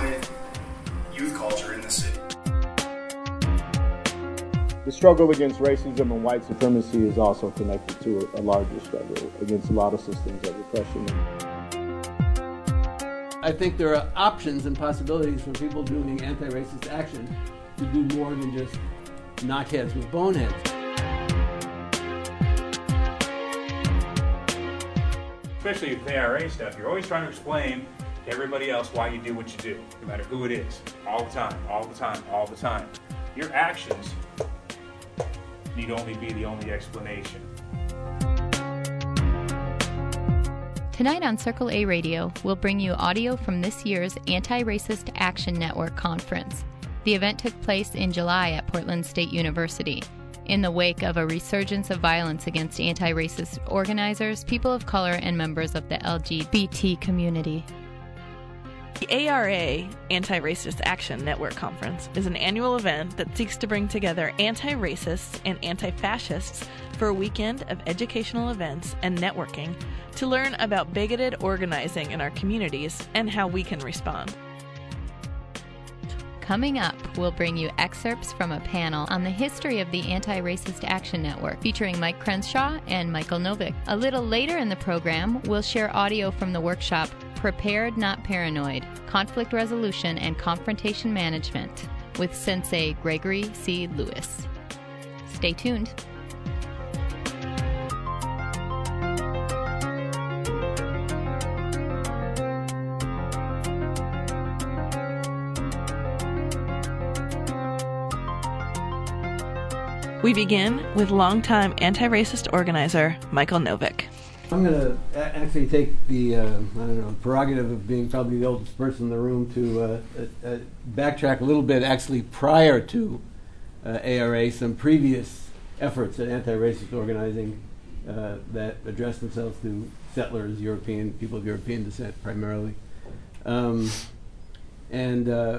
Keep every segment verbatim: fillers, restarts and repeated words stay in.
dominant youth culture in the city. The struggle against racism and white supremacy is also connected to a, a larger struggle against a lot of systems of oppression. I think there are options and possibilities for people doing anti-racist action to do more than just knock heads with boneheads. Especially with A R A stuff, you're always trying to explain to everybody else why you do what you do, no matter who it is, all the time, all the time, all the time. Your actions need only be the only explanation. Tonight on Circle A Radio, we'll bring you audio from this year's Anti-Racist Action Network Conference. The event took place in July at Portland State University. In the wake of a resurgence of violence against anti-racist organizers, people of color, and members of the L G B T community. The A R A, Anti-Racist Action Network Conference, is an annual event that seeks to bring together anti-racists and anti-fascists for a weekend of educational events and networking to learn about bigoted organizing in our communities and how we can respond. Coming up, we'll bring you excerpts from a panel on the history of the Anti-Racist Action Network, featuring Mike Crenshaw and Michael Novick. A little later in the program, we'll share audio from the workshop Prepared Not Paranoid, Conflict Resolution and Confrontation Management with Sensei Gregory C. Lewis. Stay tuned. We begin with longtime anti-racist organizer Michael Novick. I'm going to a- actually take the, uh, I don't know, prerogative of being probably the oldest person in the room to uh, uh, uh, backtrack a little bit. Actually, prior to uh, A R A, some previous efforts at anti-racist organizing uh, that addressed themselves to settlers, European, people of European descent primarily, um, and uh,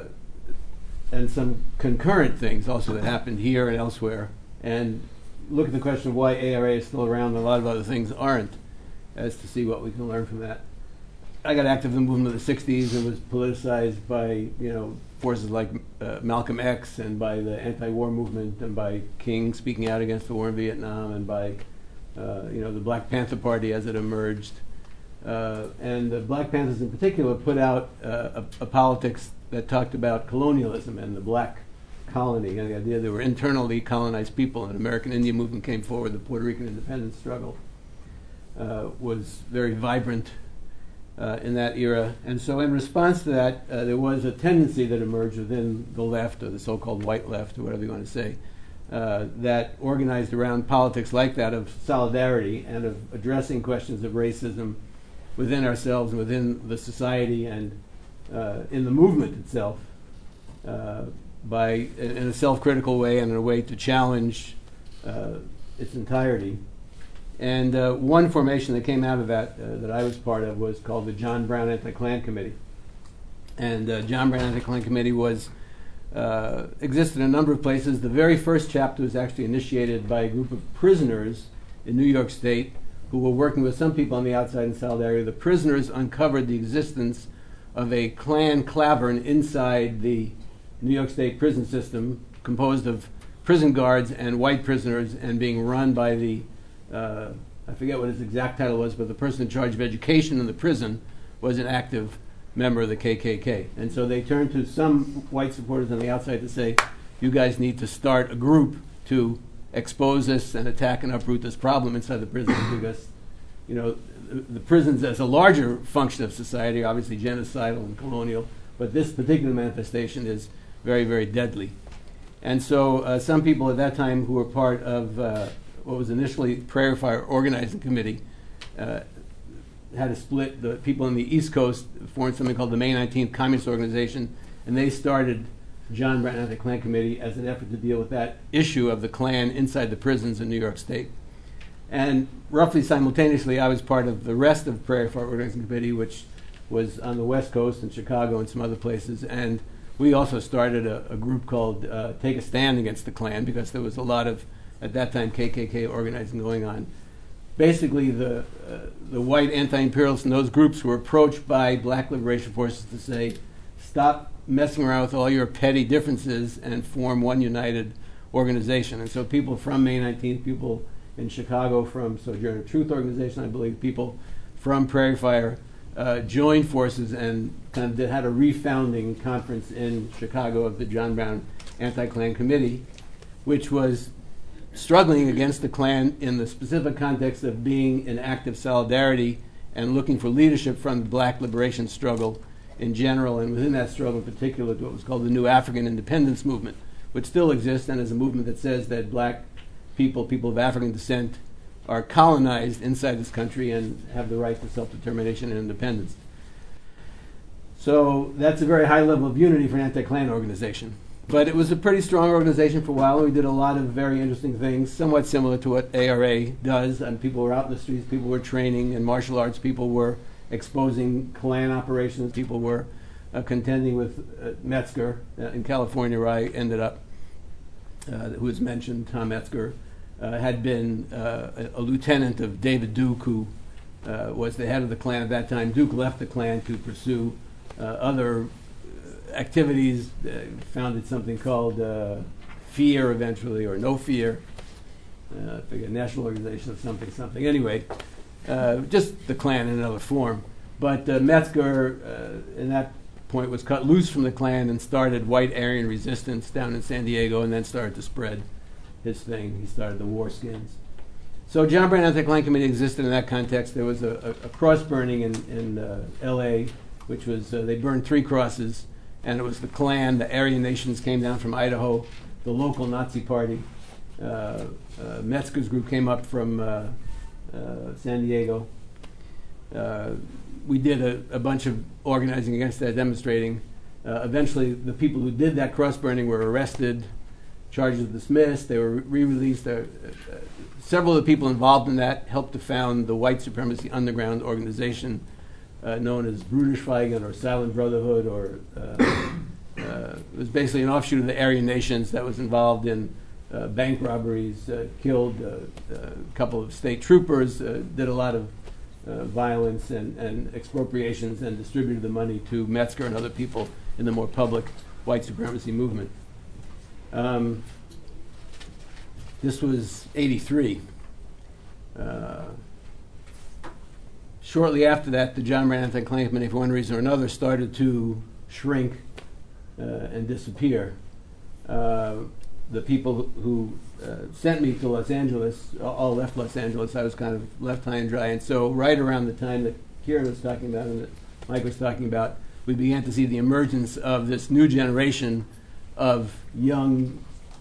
and some concurrent things also that happened here and elsewhere. And look at the question of why A R A is still around and a lot of other things aren't, as to see what we can learn from that. I got active in the movement of the sixties and was politicized by, you know, forces like uh, Malcolm X and by the anti-war movement and by King speaking out against the war in Vietnam and by, uh, you know, the Black Panther Party as it emerged. Uh, and the Black Panthers in particular put out uh, a, a politics that talked about colonialism and the black colony and the idea they were internally colonized people. And the American Indian movement came forward. The Puerto Rican independence struggle uh, was very vibrant uh, in that era. And so in response to that, uh, there was a tendency that emerged within the left, or the so-called white left, or whatever you want to say, uh, that organized around politics like that of solidarity and of addressing questions of racism within ourselves and within the society and uh, in the movement itself, uh, by in a self-critical way and in a way to challenge uh, its entirety. And uh, one formation that came out of that uh, that I was part of was called the John Brown Anti-Klan Committee. And uh, John Brown Anti-Klan Committee was uh, existed in a number of places. The very first chapter was actually initiated by a group of prisoners in New York State who were working with some people on the outside in solidarity. The prisoners uncovered the existence of a Klan clavern inside the New York State prison system, composed of prison guards and white prisoners, and being run by the, uh, I forget what his exact title was, but the person in charge of education in the prison was an active member of the K K K. And so they turned to some white supporters on the outside to say, you guys need to start a group to expose this and attack and uproot this problem inside the prisons, because, you know, the, the prisons as a larger function of society are obviously genocidal and colonial, but this particular manifestation is very, very deadly. And so uh, some people at that time who were part of uh, what was initially Prayer Fire Organizing Committee uh, had to split. The people on the East Coast formed something called the May nineteenth Communist Organization, and they started John Brown Anti-Klan Committee as an effort to deal with that issue of the Klan inside the prisons in New York State. And roughly simultaneously, I was part of the rest of Prayer Fire Organizing Committee, which was on the West Coast in Chicago and some other places. And we also started a, a group called uh, Take a Stand Against the Klan, because there was a lot of, at that time, K K K organizing going on. Basically, the uh, the white anti-imperialists in those groups were approached by black liberation forces to say, stop messing around with all your petty differences and form one united organization. And so people from May nineteenth, people in Chicago from Sojourner Truth Organization, I believe, people from Prairie Fire uh, joined forces and kind of did, had a refounding conference in Chicago of the John Brown Anti-Klan Committee, which was struggling against the Klan in the specific context of being in active solidarity and looking for leadership from the black liberation struggle in general, and within that struggle in particular, what was called the New African Independence Movement, which still exists and is a movement that says that black people, people of African descent, are colonized inside this country and have the right to self-determination and independence. So that's a very high level of unity for an anti-Klan organization. But it was a pretty strong organization for a while, and we did a lot of very interesting things, somewhat similar to what A R A does. And people were out in the streets, people were training in martial arts, people were exposing Klan operations, people were uh, contending with uh, Metzger uh, in California, where I ended up, uh, who was mentioned, Tom Metzger, uh, had been uh, a, a lieutenant of David Duke, who uh, was the head of the Klan at that time. Duke left the Klan to pursue uh, other activities, uh, founded something called uh, FEAR eventually, or No Fear, uh, I forget, National Organization of something, something. Anyway, uh, just the Klan in another form. But uh, Metzger, uh, in that point, was cut loose from the Klan and started White Aryan Resistance down in San Diego, and then started to spread his thing. He started the War Skins. So John Brown Anti-Klan Committee existed in that context. There was a, a, a cross burning in, in uh, L A, which was, uh, they burned three crosses, and it was the Klan, the Aryan Nations came down from Idaho, the local Nazi party. Uh, uh, Metzger's group came up from uh, uh, San Diego. Uh, we did a, a bunch of organizing against that, demonstrating. Uh, eventually, the people who did that cross-burning were arrested, charges dismissed, they were re-released. Uh, uh, several of the people involved in that helped to found the white supremacy underground organization Uh, known as Bruderschweigen or Silent Brotherhood, or uh, uh, it was basically an offshoot of the Aryan Nations that was involved in uh, bank robberies, uh, killed uh, a couple of state troopers, uh, did a lot of uh, violence and, and expropriations, and distributed the money to Metzger and other people in the more public white supremacy movement. Um, this was eighty-three. Uh, Shortly after that, the John Brown Anti-Klan Committee, for one reason or another, started to shrink uh, and disappear. Uh, the people who uh, sent me to Los Angeles all left Los Angeles. I was kind of left high and dry. And so right around the time that Kieran was talking about and that Mike was talking about, we began to see the emergence of this new generation of young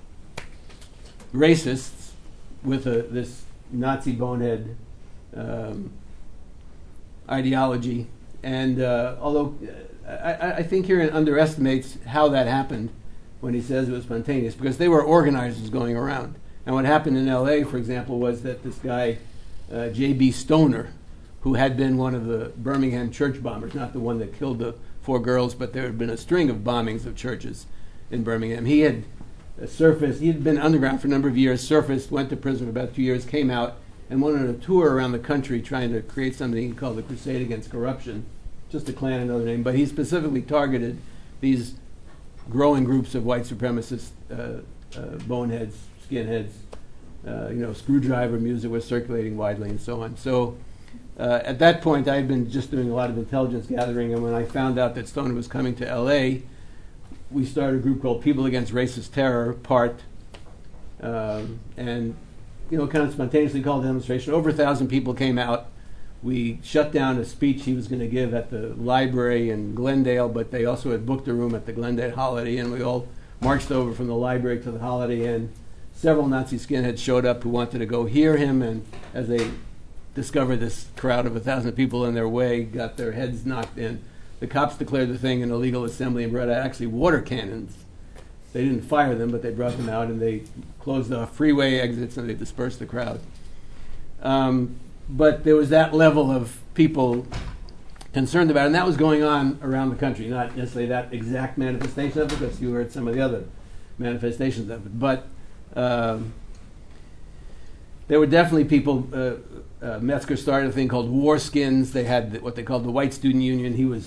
racists with a, this Nazi bonehead um, ideology. And uh, although uh, I, I think Kieran underestimates how that happened when he says it was spontaneous, because they were organizers going around. And what happened in L A, for example, was that this guy, uh, J B Stoner, who had been one of the Birmingham church bombers, not the one that killed the four girls, but there had been a string of bombings of churches in Birmingham. He had uh, surfaced, he had been underground for a number of years, surfaced, went to prison for about two years, came out, and went on a tour around the country trying to create something he called the Crusade Against Corruption, just to Klan another name. But he specifically targeted these growing groups of white supremacist uh, uh, boneheads, skinheads. Uh, you know, Screwdriver music was circulating widely and so on. So uh, at that point, I had been just doing a lot of intelligence gathering, and when I found out that Stoner was coming to L A, we started a group called People Against Racist Terror, PART, um, and you know, kind of spontaneously called a demonstration. Over a thousand people came out. We shut down a speech he was going to give at the library in Glendale, but they also had booked a room at the Glendale Holiday Inn. We all marched over from the library to the Holiday Inn. Several Nazi skinheads showed up who wanted to go hear him, and as they discovered this crowd of a thousand people in their way, got their heads knocked in. The cops declared the thing an illegal assembly and brought out actually water cannons. They didn't fire them, but they brought them out, and they closed off freeway exits, and they dispersed the crowd. Um, but there was that level of people concerned about it, and that was going on around the country, not necessarily that exact manifestation of it, because you heard some of the other manifestations of it. But um, there were definitely people. Uh, uh, Metzger started a thing called War Skins. They had the, what they called the White Student Union. He was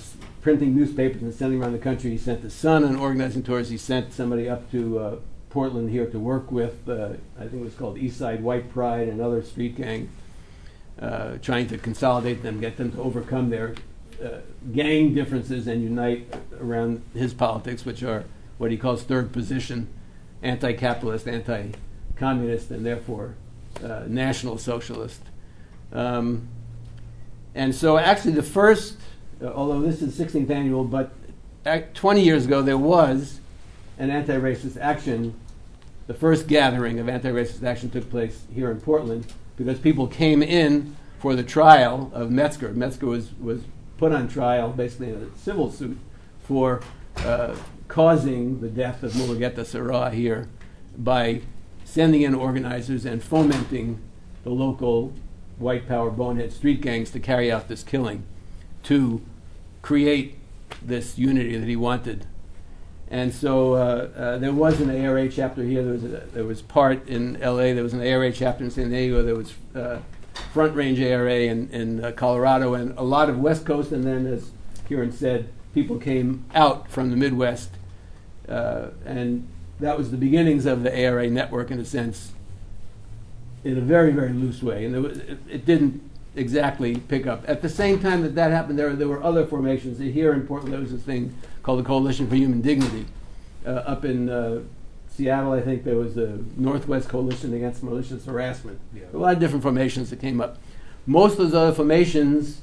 printing newspapers and sending around the country. He sent his son on organizing tours. He sent somebody up to uh, Portland here to work with, uh, I think it was called East Side White Pride, another street gang, uh, trying to consolidate them, get them to overcome their uh, gang differences and unite around his politics, which are what he calls third position, anti-capitalist, anti-communist, and therefore uh, national socialist. Um, and so actually the first, uh, although this is sixteenth annual, but twenty years ago there was an anti-racist action. The first gathering of anti-racist action took place here in Portland because people came in for the trial of Metzger. Metzger was, was put on trial, basically in a civil suit, for uh, causing the death of Mulugeta Seraw here by sending in organizers and fomenting the local white power bonehead street gangs to carry out this killing, to create this unity that he wanted. And so uh, uh, there was an A R A chapter here. There was a, there was part in L A. There was an A R A chapter in San Diego. There was uh, Front Range A R A in, in uh, Colorado, and a lot of West Coast. And then, as Kieran said, people came out from the Midwest, uh, and that was the beginnings of the A R A network, in a sense, in a very, very loose way. And there was, it, it didn't exactly pick up. At the same time that that happened, there, there were other formations. Here in Portland, there was this thing called the Coalition for Human Dignity. Uh, up in uh, Seattle, I think there was the Northwest Coalition Against Malicious Harassment. Yeah. A lot of different formations that came up. Most of those other formations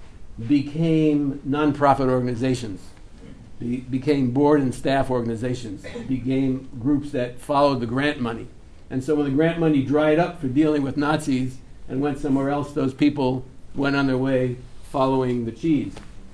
became nonprofit organizations, be, became board and staff organizations, became groups that followed the grant money. And so when the grant money dried up for dealing with Nazis and went somewhere else, those people went on their way following the cheese.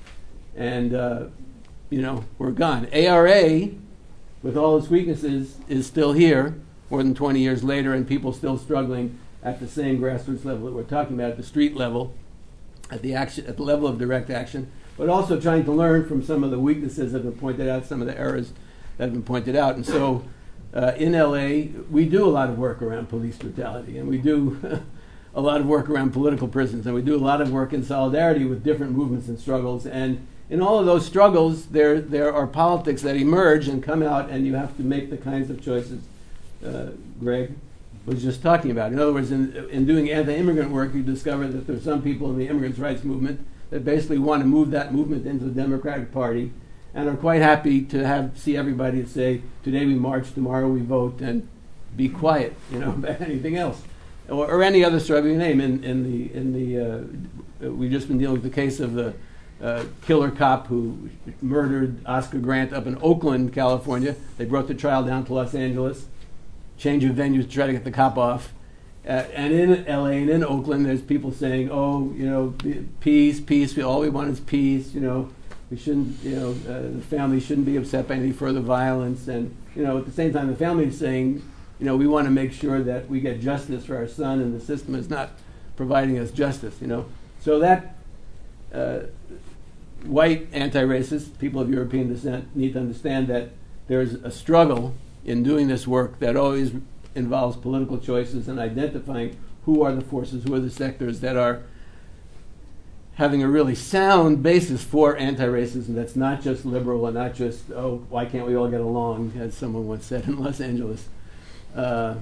And, uh, you know, we're gone. A R A, with all its weaknesses, is still here more than twenty years later, and people still struggling at the same grassroots level that we're talking about, at the street level, at the action, at the level of direct action, but also trying to learn from some of the weaknesses that have been pointed out, some of the errors that have been pointed out. And so uh, in L A, we do a lot of work around police brutality, and we do a lot of work around political prisons, and we do a lot of work in solidarity with different movements and struggles. And in all of those struggles, there there are politics that emerge and come out, and you have to make the kinds of choices uh, Greg was just talking about. In other words, in, in doing anti-immigrant work, you discover that there are some people in the immigrants' rights movement that basically want to move that movement into the Democratic Party and are quite happy to have see everybody say, today we march, tomorrow we vote, and be quiet, you know, about anything else. Or, or any other struggle you name. In, in the, in the uh, we've just been dealing with the case of the uh, killer cop who murdered Oscar Grant up in Oakland, California. They brought the trial down to Los Angeles, change of venue to try to get the cop off. Uh, and in L A and in Oakland, there's people saying, oh, you know, peace, peace, all we want is peace, you know, we shouldn't, you know, uh, the family shouldn't be upset by any further violence. And, you know, at the same time, the family is saying, you know, we want to make sure that we get justice for our son, and the system is not providing us justice, you know. So that uh, white anti-racists, people of European descent, need to understand that there's a struggle in doing this work that always involves political choices and identifying who are the forces, who are the sectors that are having a really sound basis for anti-racism that's not just liberal and not just, oh, why can't we all get along, as someone once said in Los Angeles. Uh,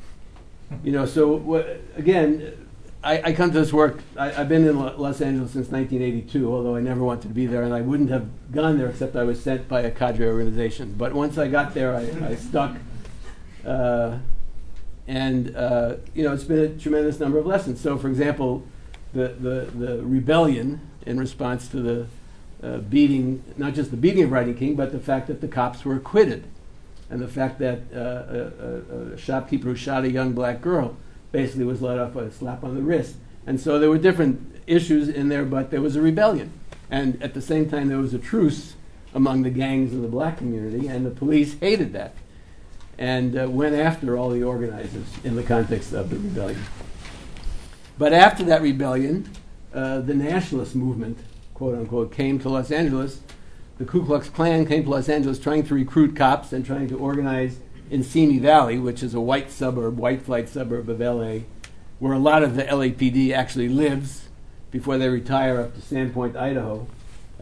you know, so what, again, I, I come to this work, I, I've been in Lo- Los Angeles since nineteen eighty-two, although I never wanted to be there, and I wouldn't have gone there except I was sent by a cadre organization. But once I got there, I, I stuck. Uh, and, uh, you know, it's been a tremendous number of lessons. So, for example, the, the, the rebellion in response to the uh, beating, not just the beating of Rodney King, but the fact that the cops were acquitted. And the fact that uh, a, a, a shopkeeper who shot a young black girl basically was let off with a slap on the wrist. And so there were different issues in there, but there was a rebellion. And at the same time, there was a truce among the gangs of the black community, and the police hated that and uh, went after all the organizers in the context of the rebellion. But after that rebellion, uh, the nationalist movement, quote unquote, came to Los Angeles. The Ku Klux Klan came to Los Angeles trying to recruit cops and trying to organize in Simi Valley, which is a white suburb, white flight suburb of L A, where a lot of the L A P D actually lives before they retire up to Sandpoint, Idaho.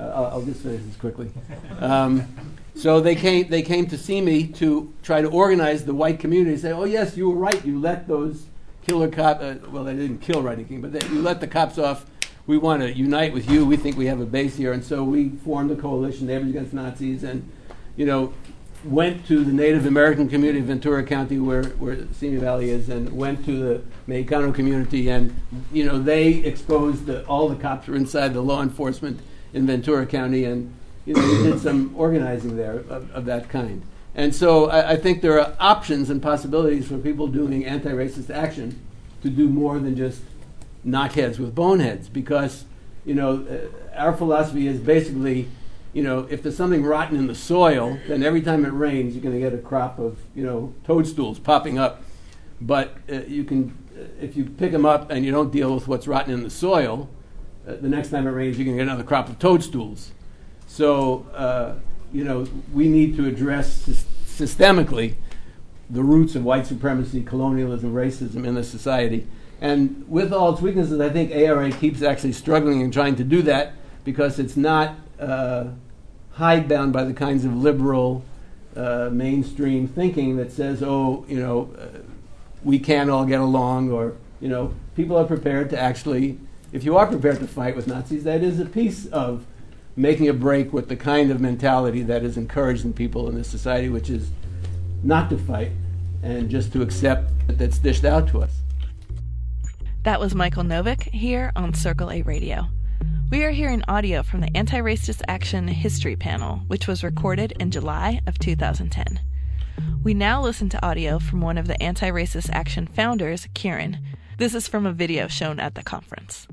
Uh, I'll, I'll just finish this quickly. Um, so they came, they came to see me to try to organize the white community. Say, oh yes, you were right. You let those killer cops. Uh, well, they didn't kill Rodney King, but they, you let the cops off. We want to unite with you. We think we have a base here, and so we formed a coalition, Neighbors Against Nazis, and you know, went to the Native American community of Ventura County, where where Simi Valley is, and went to the Mexicano community, and you know, they exposed the, all the cops were inside the law enforcement in Ventura County, and you know, we did some organizing there of, of that kind. And so I, I think there are options and possibilities for people doing anti-racist action to do more than just knock heads with boneheads, because you know, uh, our philosophy is basically, you know, if there's something rotten in the soil, then every time it rains, you're going to get a crop of, you know, toadstools popping up. But uh, you can, uh, if you pick them up and you don't deal with what's rotten in the soil, uh, the next time it rains, you're going to get another crop of toadstools. So, uh, you know, we need to address sy- systemically the roots of white supremacy, colonialism, racism in the society. And with all its weaknesses, I think A R A keeps actually struggling and trying to do that, because it's not uh, hidebound by the kinds of liberal uh, mainstream thinking that says, oh, you know, uh, we can't all get along, or, you know, people are prepared to actually, if you are prepared to fight with Nazis, that is a piece of making a break with the kind of mentality that is encouraged in people in this society, which is not to fight and just to accept that that's dished out to us. That was Michael Novick here on Circle eight Radio. We are hearing audio from the Anti-Racist Action History Panel, which was recorded in July of two thousand ten. We now listen to audio from one of the Anti-Racist Action founders, Kieran. This is from a video shown at the conference.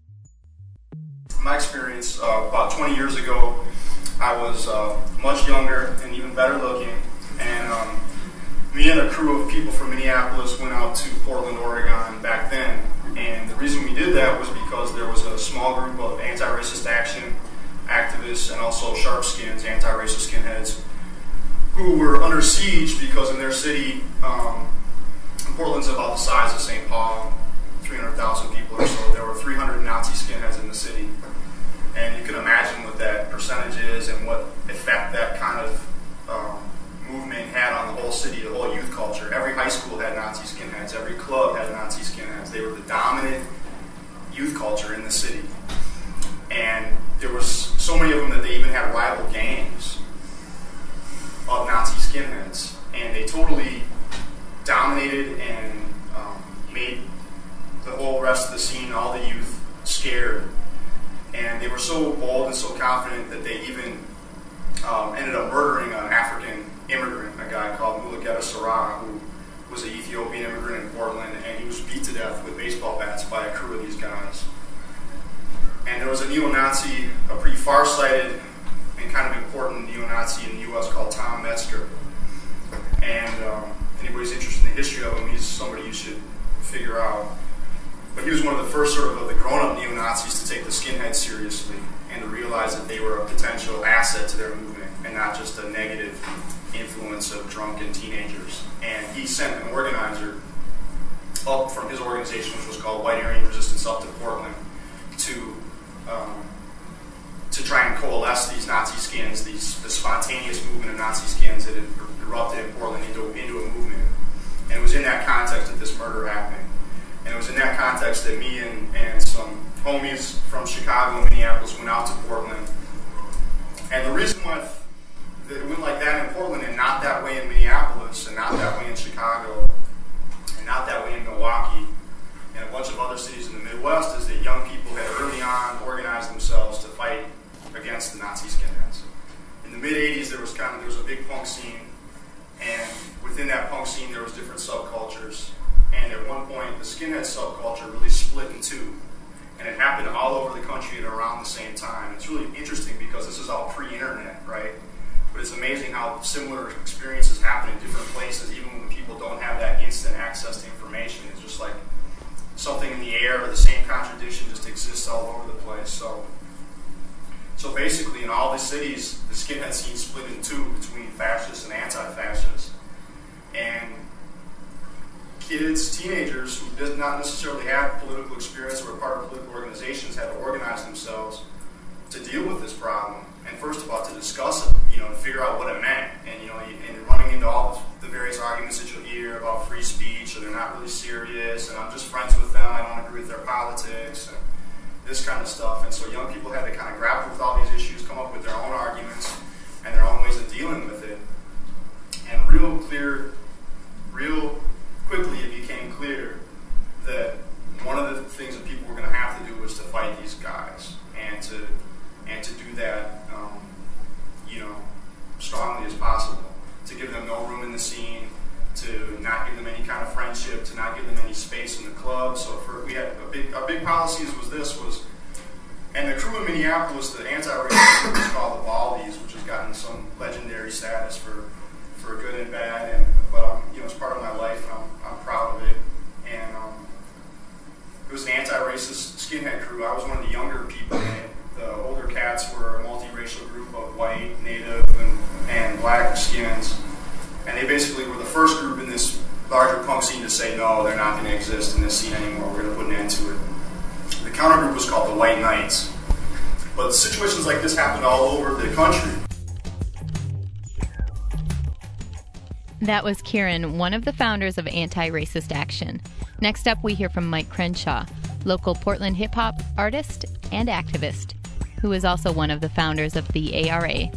My experience, uh, about twenty years ago, I was uh, much younger and even better looking, and um, me and a crew of people from Minneapolis went out to Portland, Oregon back then. And the reason we did that was because there was a small group of anti-racist action activists and also sharpskins, anti-racist skinheads, who were under siege because in their city, um, Portland's about the size of Saint Paul, three hundred thousand people or so. There were three hundred Nazi skinheads in the city. And you can imagine what that percentage is and what effect that kind of um, movement had on the whole city, the whole youth culture. Every high school had Nazi skinheads. Every club had Nazi skinheads. They were the dominant youth culture in the city. And there was so many of them that they even had rival gangs of Nazi skinheads. And they totally dominated and um, made the whole rest of the scene, all the youth, scared. And they were so bold and so confident that they even um, ended up murdering an African immigrant, a guy called Mulugeta Sarah, who was an Ethiopian immigrant in Portland, and he was beat to death with baseball bats by a crew of these guys. And there was a neo-Nazi, a pretty far-sighted and kind of important neo-Nazi in the U S called Tom Metzger. And um, anybody's interested in the history of him, he's somebody you should figure out. But he was one of the first sort of, of the grown-up neo-Nazis to take the skinheads seriously and to realize that they were a potential asset to their movement and not just a negative influence of drunken teenagers. And he sent an organizer up from his organization, which was called White Aryan Resistance, up to Portland to um, to try and coalesce these Nazi skins, these the spontaneous movement of Nazi skins that had erupted in Portland into, into a movement. And it was in that context that this murder happened. And it was in that context that me and, and some homies from Chicago and Minneapolis went out to Portland. And the reason why it went like that in Portland and not that way in Minneapolis and not that way in Chicago and not that way in Milwaukee and a bunch of other cities in the Midwest is that young people had early on organized themselves to fight against the Nazi skinheads. In the mid eighties, there was kind of there was a big punk scene, and within that punk scene, there was different subcultures. And at one point, the skinhead subculture really split in two, and it happened all over the country at around the same time. It's really interesting because this is all pre-internet, right? But it's amazing how similar experiences happen in different places, even when people don't have that instant access to information. It's just like something in the air, or the same contradiction just exists all over the place. So, so basically, in all the cities, the skinhead scene split in two between fascists and anti-fascists. And kids, teenagers who did not necessarily have political experience or were part of political organizations had to organize themselves to deal with this problem, and first of all to discuss it, you know, to figure out what it meant, and you know, and running into all the various arguments that you'll hear about free speech, or they're not really serious, and I'm just friends with them, I don't agree with their politics, and this kind of stuff. And so young people had to kind of grapple with all these issues, come up with their own arguments and their own ways of dealing with it. And real clear, real quickly it became clear that one of the things that people were going to have to do was to fight these guys, and to and to do that, um, you know, strongly as possible, to give them no room in the scene, to not give them any kind of friendship, to not give them any space in the club. So for we had a big, our big policies was this was, and the crew in Minneapolis, the anti-racist group is called the Baldies, which has gotten some legendary status for for good and bad, and but um, you know, it's part of my life, and I'm, I'm proud of it. And um, it was an anti-racist skinhead crew. I was one of the younger people in it. The older cats were a multiracial group of white, native, and, and black skins. And they basically were the first group in this larger punk scene to say, no, they're not going to exist in this scene anymore. We're going to put an end to it. The counter group was called the White Knights. But situations like this happened all over the country. That was Kieran, one of the founders of Anti-Racist Action. Next up, we hear from Mike Crenshaw, local Portland hip-hop artist and activist, who is also one of the founders of the A R A.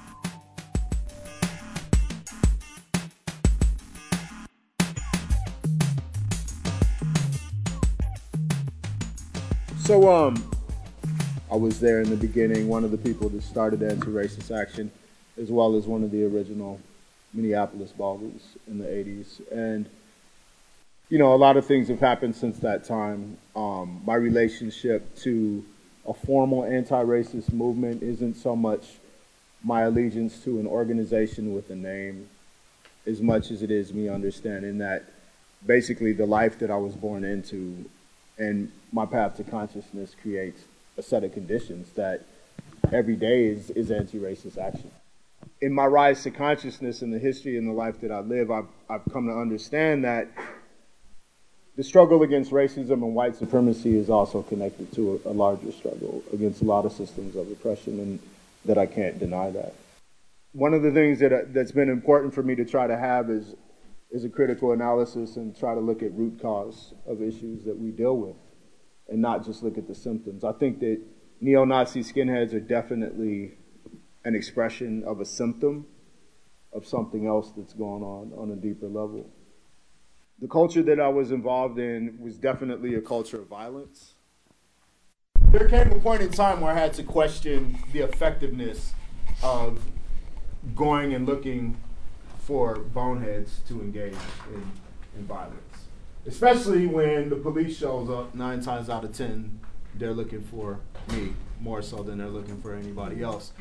So, um, I was there in the beginning, one of the people that started Anti-Racist Action, as well as one of the original Minneapolis Baldies in the eighties. And, you know, a lot of things have happened since that time. Um, my relationship to a formal anti-racist movement isn't so much my allegiance to an organization with a name, as much as it is me understanding that basically the life that I was born into and my path to consciousness creates a set of conditions that every day is, is anti-racist action. In my rise to consciousness and the history and the life that I live, I've, I've come to understand that the struggle against racism and white supremacy is also connected to a, a larger struggle against a lot of systems of oppression, and that I can't deny that. One of the things that uh, that's been important for me to try to have is is a critical analysis and try to look at root cause of issues that we deal with, and not just look at the symptoms. I think that neo-Nazi skinheads are definitely an expression of a symptom of something else that's going on on a deeper level. The culture that I was involved in was definitely a culture of violence. There came a point in time where I had to question the effectiveness of going and looking for boneheads to engage in, in violence. Especially when the police shows up, nine times out of ten, they're looking for me, more so than they're looking for anybody else.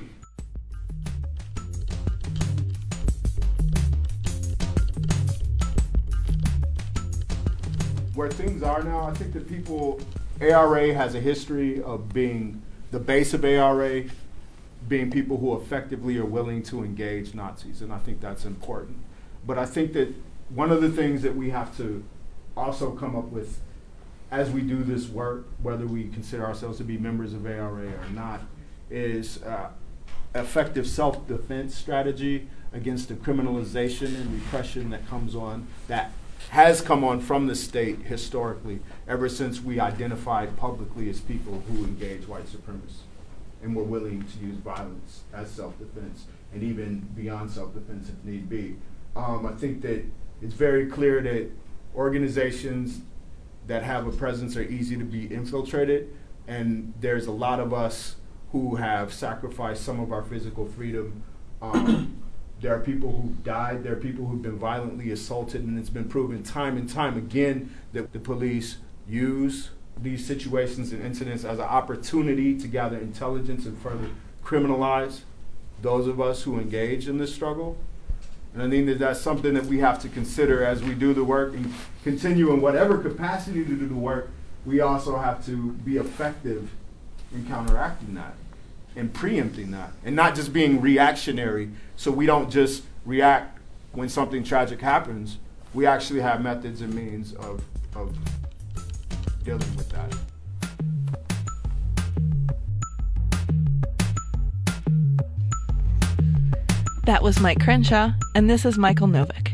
Where things are now, I think that people, A R A has a history of being, the base of A R A, being people who effectively are willing to engage Nazis, and I think that's important. But I think that one of the things that we have to also come up with as we do this work, whether we consider ourselves to be members of A R A or not, is uh, effective self-defense strategy against the criminalization and repression that comes on, that has come on from the state historically, ever since we identified publicly as people who engage white supremacy and were willing to use violence as self-defense, and even beyond self-defense if need be. Um, I think that it's very clear that organizations that have a presence are easy to be infiltrated, and there's a lot of us who have sacrificed some of our physical freedom. Um, there are people who've died, there are people who've been violently assaulted, and it's been proven time and time again that the police use these situations and incidents as an opportunity to gather intelligence and further criminalize those of us who engage in this struggle. And I think that that's something that we have to consider as we do the work and continue in whatever capacity to do the work. We also have to be effective in counteracting that and preempting that, and not just being reactionary, so we don't just react when something tragic happens. We actually have methods and means of, of dealing with that. That was Mike Crenshaw, and this is Michael Novick.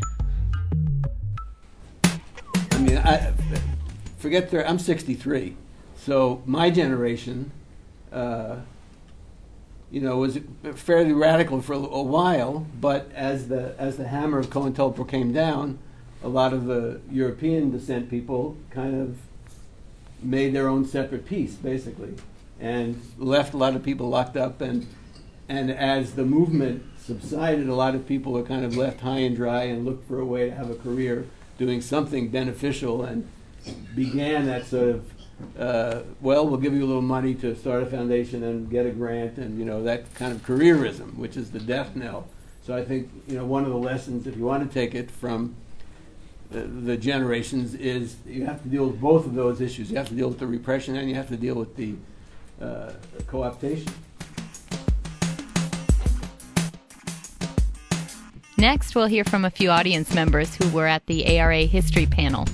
I mean, I forget. Thir- I'm sixty-three, so my generation, uh, you know, was fairly radical for a, a while. But as the as the hammer of COINTELPRO came down, a lot of the European descent people kind of made their own separate piece, basically, and left a lot of people locked up. And and as the movement subsided, a lot of people are kind of left high and dry and looked for a way to have a career doing something beneficial, and began that sort of, uh, well, we'll give you a little money to start a foundation and get a grant, and, you know, that kind of careerism, which is the death knell. So I think, you know, one of the lessons, if you want to take it from the, the generations, is you have to deal with both of those issues. You have to deal with the repression, and you have to deal with the uh, co-optation. Next, we'll hear from a few audience members who were at the A R A History Panel.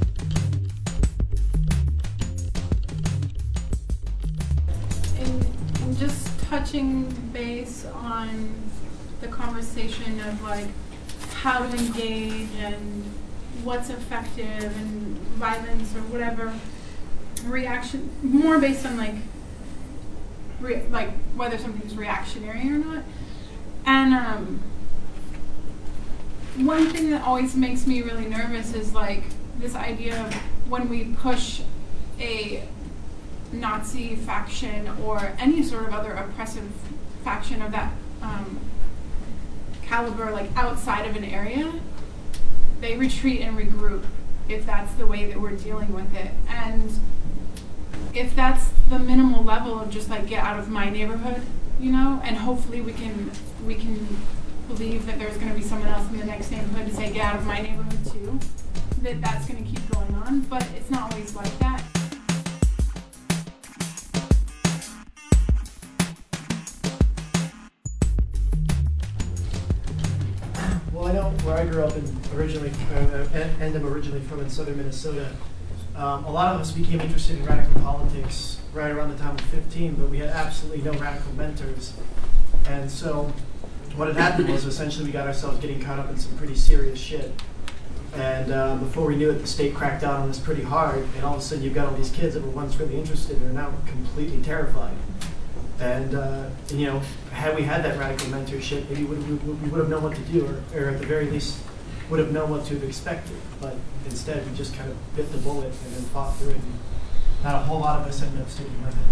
And, and just touching base on the conversation of like how to engage and what's effective and violence or whatever reaction, more based on like re- like whether something's reactionary or not. And um one thing that always makes me really nervous is like this idea of when we push a Nazi faction or any sort of other oppressive faction of that um, caliber, like outside of an area, they retreat and regroup if that's the way that we're dealing with it. And if that's the minimal level of just like get out of my neighborhood, you know, and hopefully we can we can believe that there's going to be someone else in the next neighborhood to say get out of my neighborhood too, that that's going to keep going on, but it's not always like that. Well, I know where I grew up in originally, uh, and am originally from in southern Minnesota, um, a lot of us became interested in radical politics right around the time of fifteen, but we had absolutely no radical mentors. And so what had happened was essentially we got ourselves getting caught up in some pretty serious shit. And uh, before we knew it, the state cracked down on us pretty hard, and all of a sudden you've got all these kids that were once really interested and are now completely terrified. And, uh, and you know, had we had that radical mentorship, maybe we, we, we would have known what to do, or, or at the very least would have known what to have expected. But instead we just kind of bit the bullet and then fought through it. And not a whole lot of us ended up sticking with it.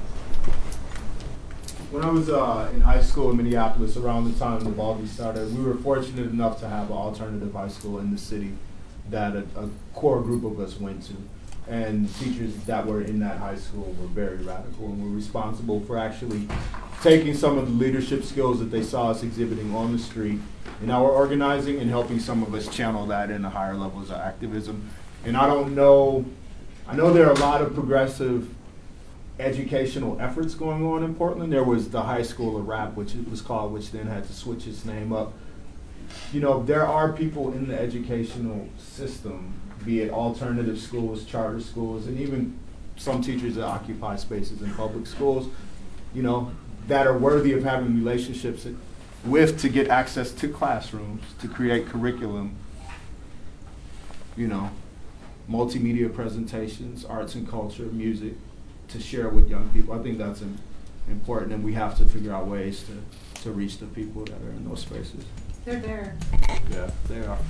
When I was uh, in high school in Minneapolis, around the time the Baldy started, we were fortunate enough to have an alternative high school in the city that a, a core group of us went to. And the teachers that were in that high school were very radical and were responsible for actually taking some of the leadership skills that they saw us exhibiting on the street in our organizing and helping some of us channel that into higher levels of activism. And I don't know, I know there are a lot of progressive educational efforts going on in Portland. There was the High School of Rap, which it was called, which then had to switch its name up. You know, there are people in the educational system, be it alternative schools, charter schools, and even some teachers that occupy spaces in public schools, you know, that are worthy of having relationships with to get access to classrooms, to create curriculum, you know, multimedia presentations, arts and culture, music, to share with young people. I think that's im- important, and we have to figure out ways to, to reach the people that are in those spaces. They're there. Yeah, they are.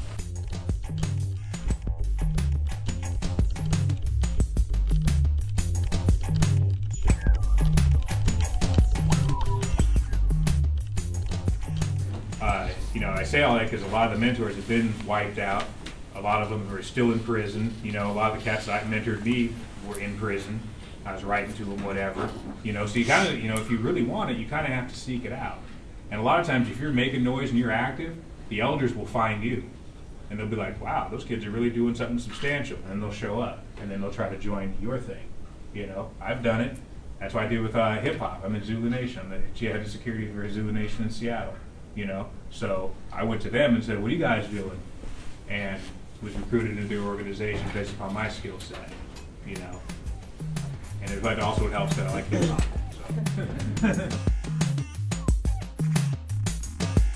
Uh, you know, I say all that because a lot of the mentors have been wiped out. A lot of them are still in prison. You know, a lot of the cats that mentored me were in prison. I was writing to them, whatever. You know, so you kind of, you know, if you really want it, you kind of have to seek it out. And a lot of times, if you're making noise and you're active, the elders will find you. And they'll be like, wow, those kids are really doing something substantial. And they'll show up. And then they'll try to join your thing. You know, I've done it. That's what I did with uh, hip-hop. I'm in Zulu Nation. I'm the head of security for Zulu Nation in Seattle. You know, so I went to them and said, what are you guys doing? And was recruited into their organization based upon my skill set, you know. And it, but also it helps that I like hip hop. So.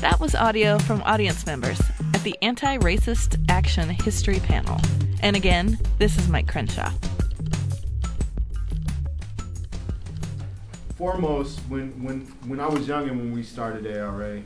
That was audio from audience members at the Anti-Racist Action History Panel. And again, this is Mike Crenshaw. Foremost, when, when, when I was young and when we started A R A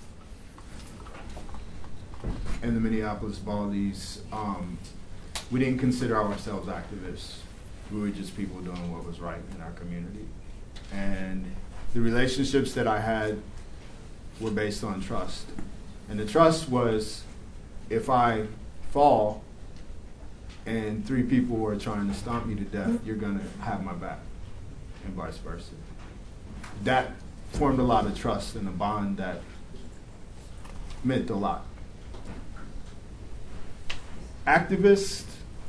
and the Minneapolis Baldies, um, we didn't consider ourselves activists. We were just people doing what was right in our community. And the relationships that I had were based on trust. And the trust was, if I fall and three people were trying to stomp me to death, you're gonna have my back, and vice versa. That formed a lot of trust and a bond that meant a lot. Activists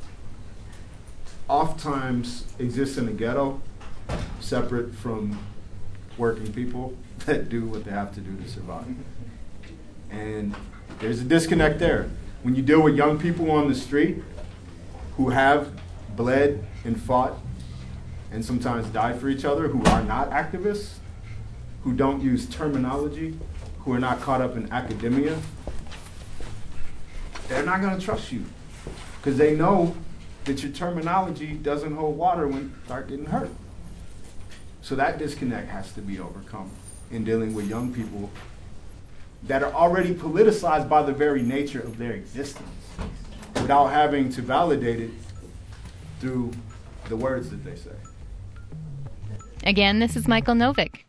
oftentimes exist in the ghetto, separate from working people that do what they have to do to survive. And there's a disconnect there. When you deal with young people on the street who have bled and fought and sometimes died for each other, who are not activists, who don't use terminology, who are not caught up in academia, they're not going to trust you because they know that your terminology doesn't hold water when you start getting hurt. So that disconnect has to be overcome in dealing with young people that are already politicized by the very nature of their existence without having to validate it through the words that they say. Again, this is Michael Novick.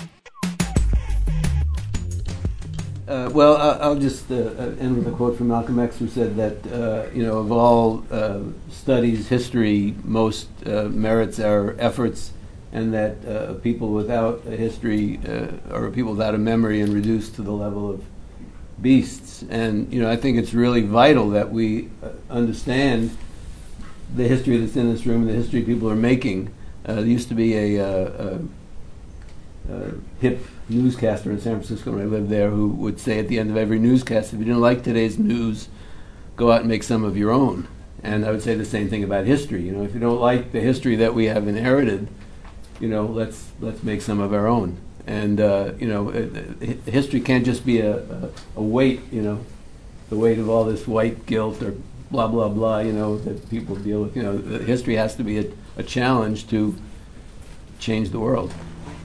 Uh, well, uh, I'll just uh, end with a quote from Malcolm X, who said that, uh, you know, of all uh, studies, history most uh, merits our efforts, and that uh, people without a history uh, are people without a memory and reduced to the level of beasts. And, you know, I think it's really vital that we uh, understand the history that's in this room and the history people are making. Uh, there used to be a, uh, a, a hip newscaster in San Francisco when I lived there who would say at the end of every newscast, if you didn't like today's news, go out and make some of your own. And I would say the same thing about history. You know, if you don't like the history that we have inherited, you know, let's let's make some of our own. And uh, you know, it, it, history can't just be a, a, a weight. You know, the weight of all this white guilt or blah blah blah. You know, that people deal with. You know, history has to be a, a challenge to change the world.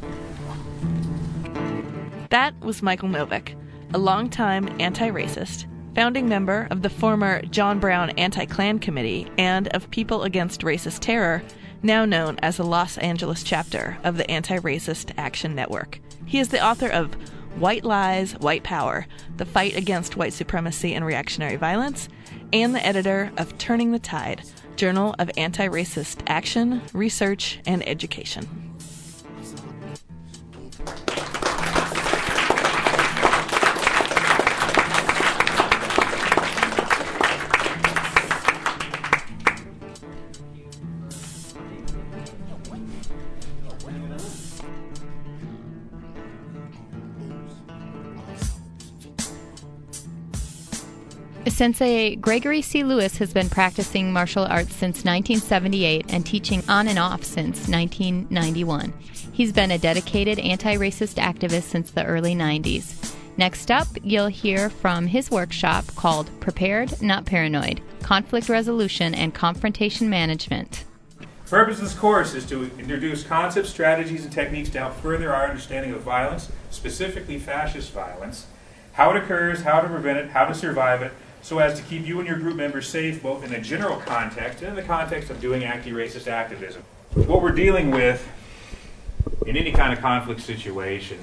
That was Michael Novick, a longtime anti-racist, founding member of the former John Brown Anti-Klan Committee and of People Against Racist Terror, now known as the Los Angeles chapter of the Anti-Racist Action Network. He is the author of White Lies, White Power, The Fight Against White Supremacy and Reactionary Violence, and the editor of Turning the Tide, Journal of Anti-Racist Action, Research, and Education. Sensei Gregory C. Lewis has been practicing martial arts since nineteen seventy-eight and teaching on and off since nineteen ninety-one. He's been a dedicated anti-racist activist since the early nineties. Next up, you'll hear from his workshop called Prepared, Not Paranoid, Conflict Resolution and Confrontation Management. The purpose of this course is to introduce concepts, strategies, and techniques to help further our understanding of violence, specifically fascist violence, how it occurs, how to prevent it, how to survive it, so as to keep you and your group members safe both in a general context and in the context of doing anti-racist activism. What we're dealing with in any kind of conflict situation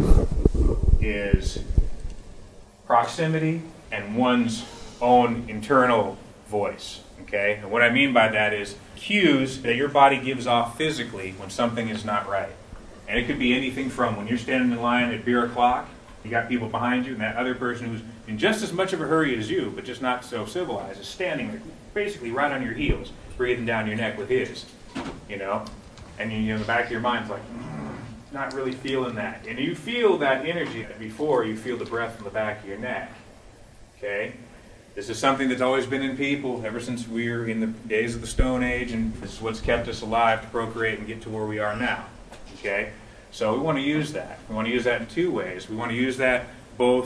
is proximity and one's own internal voice, okay? And what I mean by that is cues that your body gives off physically when something is not right. And it could be anything from when you're standing in line at beer o'clock, you got people behind you, and that other person who's in just as much of a hurry as you, but just not so civilized, is standing basically right on your heels, breathing down your neck with his, you know? And you, you know, in the back of your mind's like, mm, not really feeling that. And you feel that energy before you feel the breath in the back of your neck, okay? This is something that's always been in people ever since we were in the days of the Stone Age, and this is what's kept us alive to procreate and get to where we are now, okay? So we want to use that. We want to use that in two ways. We want to use that both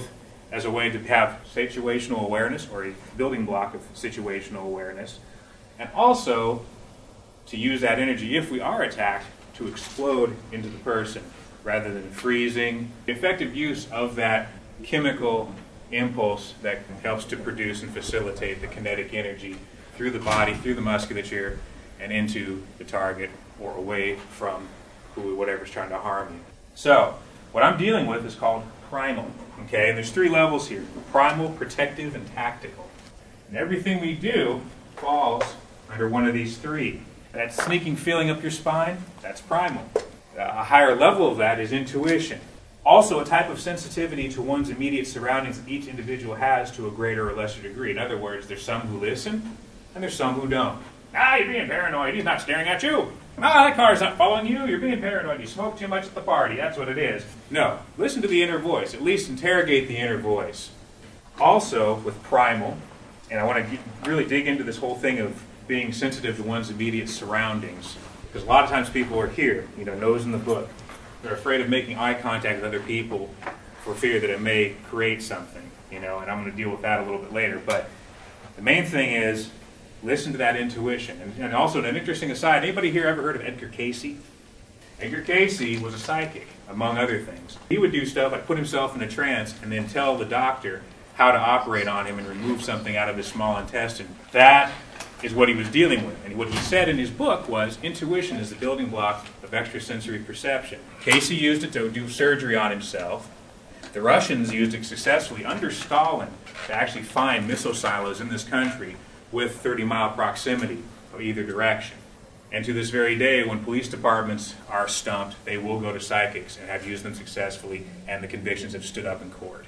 as a way to have situational awareness, or a building block of situational awareness, and also to use that energy, if we are attacked, to explode into the person rather than freezing. The effective use of that chemical impulse that helps to produce and facilitate the kinetic energy through the body, through the musculature, and into the target or away from who, whatever's trying to harm you. So, what I'm dealing with is called primal. Okay, and there's three levels here: primal, protective, and tactical. And everything we do falls under one of these three. That sneaking feeling up your spine, that's primal. A higher level of that is intuition. Also a type of sensitivity to one's immediate surroundings that each individual has to a greater or lesser degree. In other words, there's some who listen, and there's some who don't. Ah, you're being paranoid. He's not staring at you. Ah, that car's not following you. You're being paranoid. You smoke too much at the party. That's what it is. No. Listen to the inner voice. At least interrogate the inner voice. Also, with primal, and I want to really dig into this whole thing of being sensitive to one's immediate surroundings. Because a lot of times people are here, you know, nose in the book. They're afraid of making eye contact with other people for fear that it may create something, you know, and I'm going to deal with that a little bit later. But the main thing is, listen to that intuition. And, and also, an interesting aside, anybody here ever heard of Edgar Cayce? Edgar Cayce was a psychic, among other things. He would do stuff like put himself in a trance and then tell the doctor how to operate on him and remove something out of his small intestine. That is what he was dealing with. And what he said in his book was, intuition is the building block of extrasensory perception. Cayce used it to do surgery on himself. The Russians used it successfully under Stalin to actually find missile silos in this country with thirty mile proximity of either direction. And to this very day, when police departments are stumped, they will go to psychics and have used them successfully, and the convictions have stood up in court.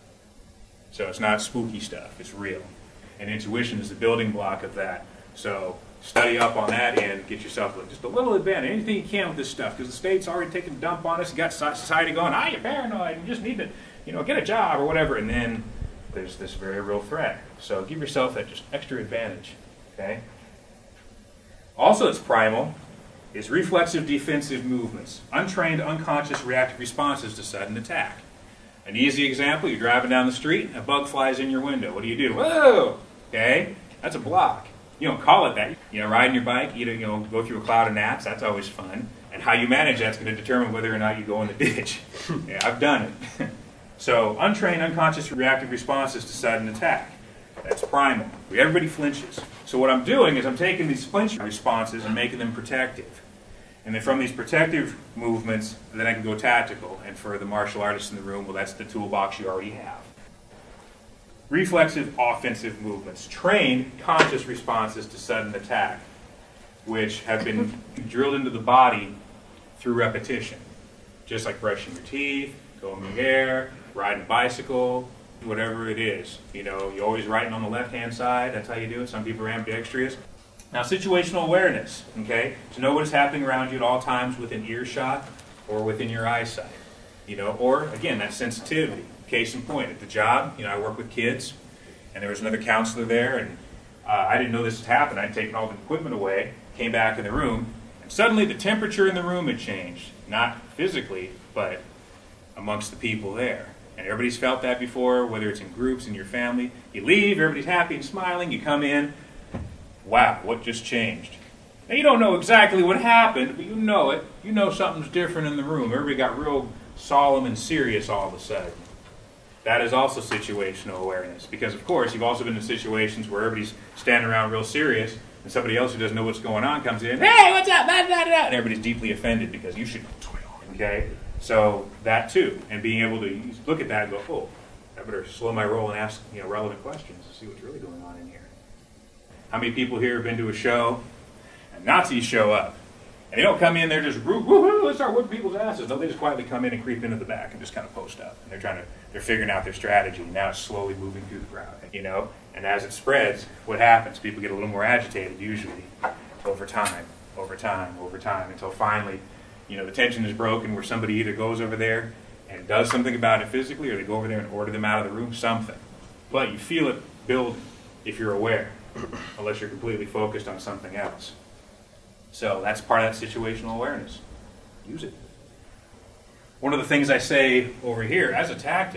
So it's not spooky stuff, it's real. And intuition is the building block of that. So study up on that and get yourself just a little advantage, anything you can with this stuff, because the state's already taking a dump on us and got society going, ah, you're paranoid, you just need to, you know, get a job or whatever, and then there's this very real threat. So give yourself that just extra advantage, okay? Also, it's primal is reflexive defensive movements, untrained, unconscious reactive responses to sudden attack. An easy example, you're driving down the street, a bug flies in your window. What do you do? Whoa! Okay? That's a block. You don't call it that. You know, riding your bike, you know, go through a cloud of gnats, that's always fun. And how you manage that's going to determine whether or not you go in the ditch. Yeah, I've done it. So, untrained, unconscious reactive responses to sudden attack. That's primal. Everybody flinches. So what I'm doing is I'm taking these flinch responses and making them protective. And then from these protective movements, then I can go tactical. And for the martial artists in the room, well, that's the toolbox you already have. Reflexive offensive movements. Trained conscious responses to sudden attack, which have been drilled into the body through repetition. Just like brushing your teeth, combing your hair, riding a bicycle, whatever it is. You know, you're always writing on the left-hand side. That's how you do it. Some people are ambidextrous. Now, situational awareness, okay? To know what is happening around you at all times within earshot or within your eyesight. You know, or, again, that sensitivity. Case in point, at the job, you know, I work with kids, and there was another counselor there, and uh, I didn't know this had happened. I'd taken all the equipment away, came back in the room, and suddenly the temperature in the room had changed. Not physically, but amongst the people there. And everybody's felt that before, whether it's in groups, in your family. You leave, everybody's happy and smiling, you come in, wow, what just changed? Now, you don't know exactly what happened, but you know it. You know something's different in the room. Everybody got real solemn and serious all of a sudden. That is also situational awareness. Because, of course, you've also been in situations where everybody's standing around real serious, and somebody else who doesn't know what's going on comes in, hey, what's up, blah, blah, blah, and everybody's deeply offended because you should know what's going on, okay? So, that too. And being able to look at that and go, oh, I better slow my roll and ask, you know, relevant questions to see what's really going on in here. How many people here have been to a show, and Nazis show up, and they don't come in there just, woo-hoo, let's start whipping people's asses. No, they just quietly come in and creep into the back and just kind of post up. And they're trying to, they're figuring out their strategy. Now it's slowly moving through the crowd, you know? And as it spreads, what happens? People get a little more agitated, usually, over time, over time, over time, until finally, you know, the tension is broken where somebody either goes over there and does something about it physically, or they go over there and order them out of the room, something. But you feel it building if you're aware, unless you're completely focused on something else. So that's part of that situational awareness. Use it. One of the things I say over here as a tactic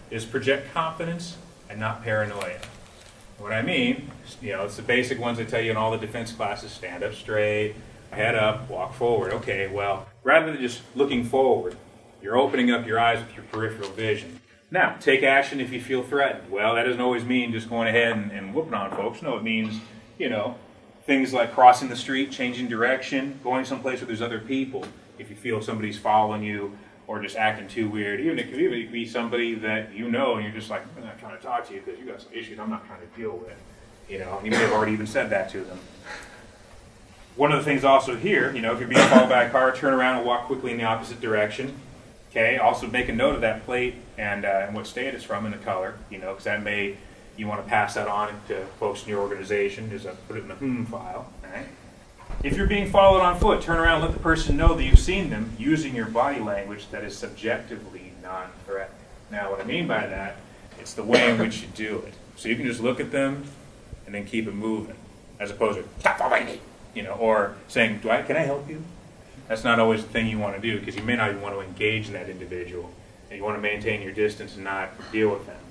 is project confidence and not paranoia. What I mean, you know, it's the basic ones I tell you in all the defense classes: stand up straight, head up, walk forward. Okay, well, rather than just looking forward, you're opening up your eyes with your peripheral vision. Now, take action if you feel threatened. Well, that doesn't always mean just going ahead and, and whooping on folks. No, it means, you know, things like crossing the street, changing direction, going someplace where there's other people. If you feel somebody's following you or just acting too weird, even it could even it could be somebody that you know and you're just like, I'm not trying to talk to you because you got some issues I'm not trying to deal with. You know, you may have already even said that to them. One of the things also here, you know, if you're being followed by a car, turn around and walk quickly in the opposite direction. Okay, also make a note of that plate and, uh, and what state it's from and the color, you know, because that may, you want to pass that on to folks in your organization, just uh, put it in the hmm file. Right? If you're being followed on foot, turn around and let the person know that you've seen them using your body language that is subjectively non-threatening. Now, what I mean by that, it's the way in which you do it. So you can just look at them and then keep it moving, as opposed to, stop following me, you know, or saying, Do I, can I help you? That's not always the thing you want to do, because you may not even want to engage in that individual, and you want to maintain your distance and not deal with them.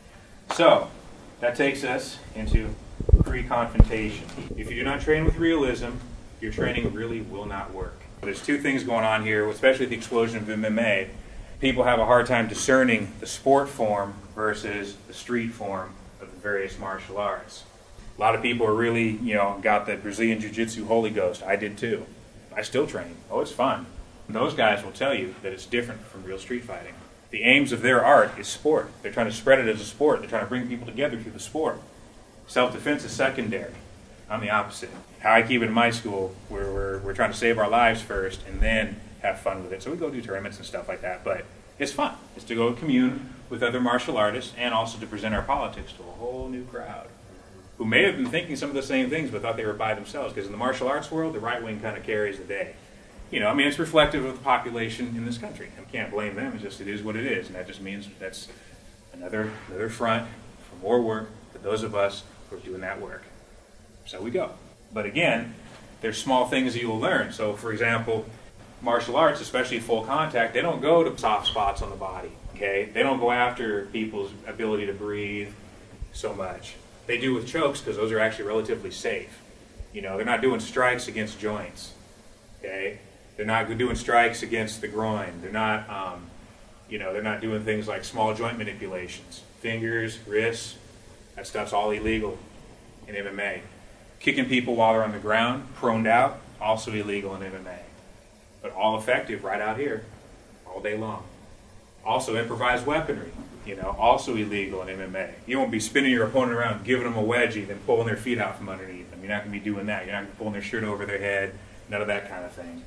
So, that takes us into pre-confrontation. If you do not train with realism, your training really will not work. There's two things going on here, especially with the explosion of M M A. People have a hard time discerning the sport form versus the street form of the various martial arts. A lot of people are really, you know, got the Brazilian Jiu-Jitsu Holy Ghost. I did too. I still train. Oh, it's fun. Those guys will tell you that it's different from real street fighting. The aims of their art is sport. They're trying to spread it as a sport. They're trying to bring people together through the sport. Self-defense is secondary. I'm the opposite. How I keep it in my school, we're, we're, we're trying to save our lives first and then have fun with it. So we go do tournaments and stuff like that. But it's fun. It's to go commune with other martial artists and also to present our politics to a whole new crowd who may have been thinking some of the same things but thought they were by themselves, because in the martial arts world, the right wing kind of carries the day. You know, I mean, it's reflective of the population in this country. I can't blame them. It's just, it is what it is, and that just means that's another another front for more work for those of us who are doing that work. So we go. But again, there's small things that you will learn. So, for example, martial arts, especially full contact, they don't go to soft spots on the body, okay? They don't go after people's ability to breathe so much. They do with chokes because those are actually relatively safe. You know, they're not doing strikes against joints, okay? They're not doing strikes against the groin. They're not, um, you know, they're not doing things like small joint manipulations. Fingers, wrists, that stuff's all illegal in M M A. Kicking people while they're on the ground, proned out, also illegal in M M A. But all effective right out here, all day long. Also improvised weaponry, you know, also illegal in M M A. You won't be spinning your opponent around, giving them a wedgie, then pulling their feet out from underneath them. You're not going to be doing that. You're not going to be pulling their shirt over their head, none of that kind of thing.